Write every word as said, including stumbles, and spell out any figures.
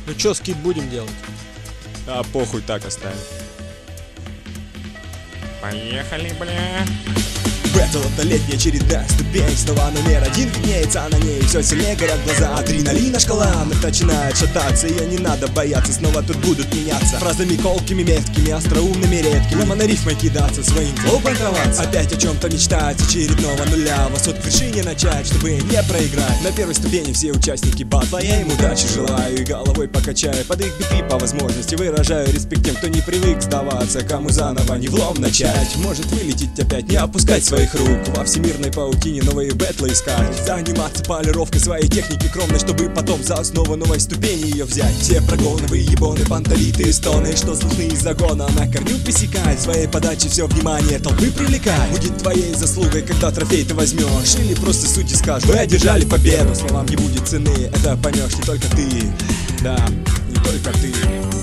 Ну чё, скид будем делать? А похуй, так оставим. Поехали, бля. Бэтл — это летняя череда, ступень снова номер один виднеется, а на ней все сильнее горят глаза. Адреналина шкала начинает шататься, ее не надо бояться, снова тут будут меняться фразами колкими, меткими, остроумными, редкими. Ломаной рифмой кидаться, своим флоу банковаться. Опять о чем-то мечтать, очередного нуля вас от вершине начать, чтобы не проиграть. На первой ступени все участники батла, я им удачи желаю и головой покачаю под их биты по возможности. Выражаю респект тем, кто не привык сдаваться, кому заново не влом начать. Может вылететь опять, не опускать своих рук, во всемирной паутине новые бэтлы искать. Заниматься полировкой своей техники кровной, чтобы потом за основу новой ступени ее взять. Все прогоны, выебоны, панталиты, стоны, что слышны из загона, на корню пресекать. В своей подаче все внимание толпы привлекать. Будет твоей заслугой, когда трофей ты возьмешь, или просто судьи скажут: вы одержали победу. Словам не будет цены, это поймешь не только ты. Да, не только ты.